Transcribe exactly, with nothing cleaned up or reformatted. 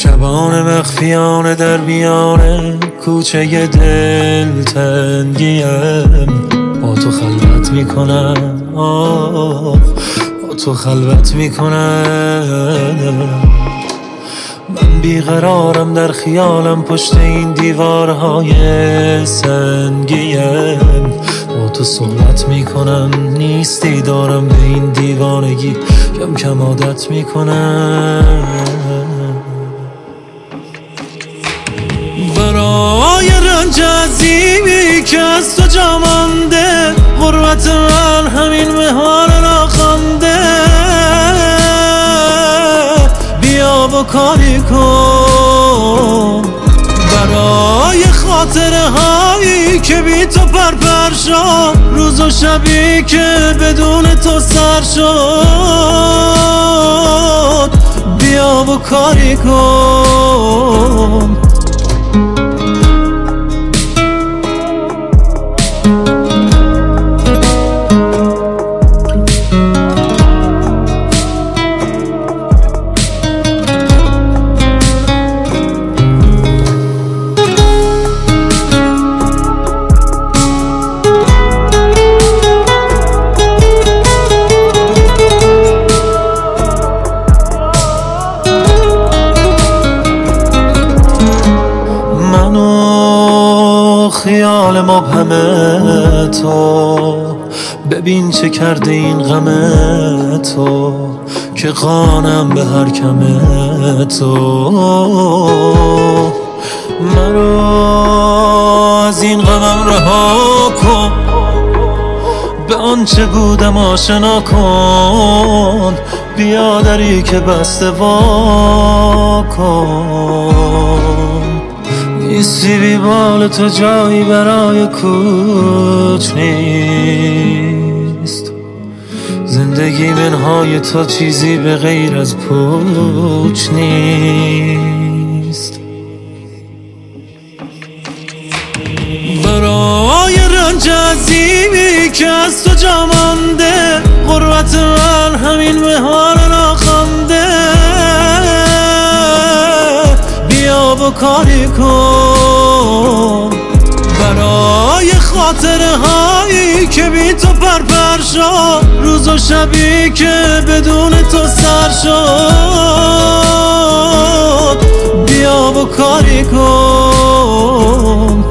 شبان مخفیانه در میانه کوچه دل تنگیم، با تو خلوت میکنم، آه با تو خلوت میکنم. من بیقرارم در خیالم پشت این دیوارهای سنگیم، با تو صحبت میکنم، نیستی دارم به این دیوانگی، کم کم عادت میکنم. برای رنج عظیمی که از تو جا مانده، غربت من همین مهار ناخوانده، بیا و کاری کن. برای خاطره هایی که بی تو پرپر شد، روز و شبی که بدون تو سر شد، بیا و کاری کن. خیال مبهم تو، ببین چه کرده این غم تو، که قانم به هر کم تو. منو از این غمم رها کن، به آنچه بودم آشنا کن، بیا دری که بسته وا کن. نیستی بی بال تو جایی برای کوچ نیست، زندگی منهای تو چیزی به غیر از پوچ نیست. برای رنج عظیمی که از تو جا مانده، غربت من همین مهار ناخوانده، بیا و کاری کن. برای خاطره هایی که بی تو پرپر شد، روز و شبی که بدون تو سر شد، بیا و کاری کن.